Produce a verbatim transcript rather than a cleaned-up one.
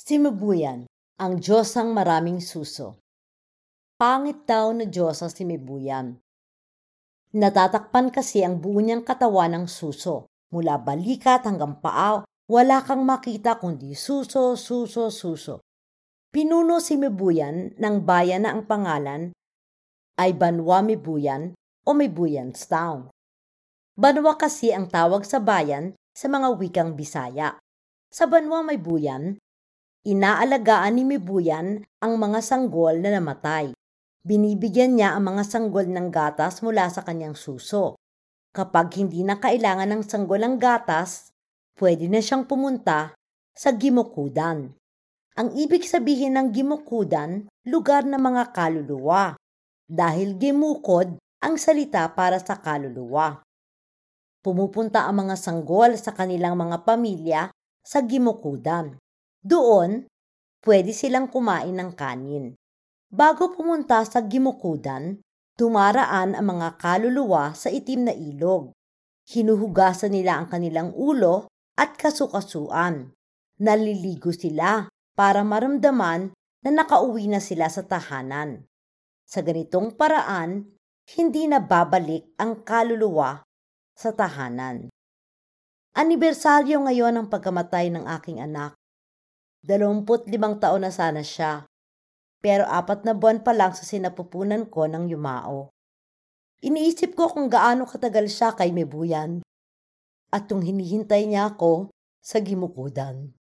Simubuyan, ang Diyosang maraming suso. Pangit daw na Diyosa si Mibuyan. Natatakpan kasi ang buo niyang katawan ng suso. Mula balikat hanggang paa, wala kang makita kundi suso, suso, suso. Pinuno si Mibuyan ng bayan na ang pangalan ay Banwa Mibuyan o Mibuyan's Town. Banwa kasi ang tawag sa bayan sa mga wikang Bisaya. Sa Banwa Mibuyan, inaalagaan ni Mibuyan ang mga sanggol na namatay. Binibigyan niya ang mga sanggol ng gatas mula sa kanyang suso. Kapag hindi na kailangan ng sanggol ang gatas, pwede na siyang pumunta sa gimukudan. Ang ibig sabihin ng gimukudan, lugar ng mga kaluluwa. Dahil gimukod ang salita para sa kaluluwa. Pumupunta ang mga sanggol sa kanilang mga pamilya sa gimukudan. Doon, pwede silang kumain ng kanin. Bago pumunta sa gimukudan, dumaraan ang mga kaluluwa sa itim na ilog. Hinuhugasan nila ang kanilang ulo at kasukasuan. Naliligo sila para maramdaman na nakauwi na sila sa tahanan. Sa ganitong paraan, hindi na babalik ang kaluluwa sa tahanan. Anibersaryo ngayon ang pagkamatay ng aking anak. Dalawamput limang taon na sana siya. Pero apat na buwan pa lang sa sinapupunan ko ng yumao. Iniisip ko kung gaano katagal siya kay Mibuyan at kung hinihintay niya ako sa gimukudan.